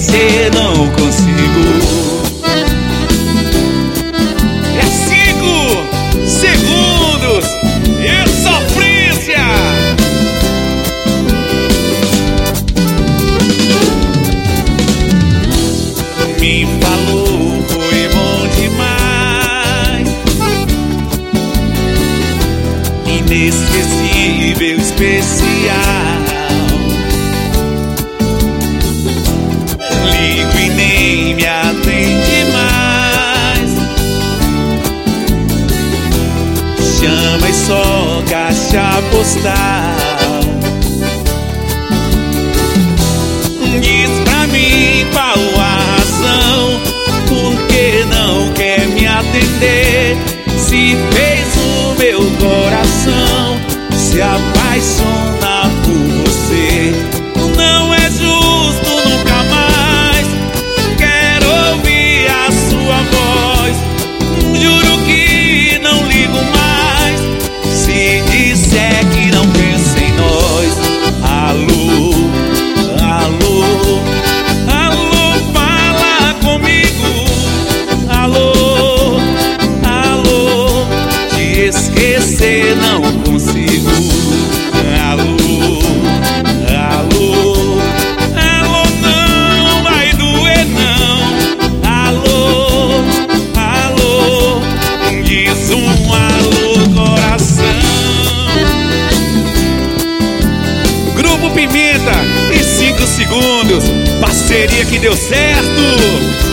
esquecer não consigo. É 5 segundos e sofrência. Me falou, foi bom demais, inesquecível, especial. Ligo e nem me atende mais, chama e só caixa postal. Diz pra mim qual a razão, por que não quer me atender? Se fez o meu coração se apaixonar por você. Não é justo, nunca mais quero ouvir a sua voz. Juro que não ligo mais se disser que não pensa em nós. Alô, alô, alô, fala comigo. Alô, alô, te esquecer não consigo. Alô, alô, alô, não vai doer não. Alô, alô, diz um alô, coração. Grupo Pimenta e 5 segundos, parceria que deu certo.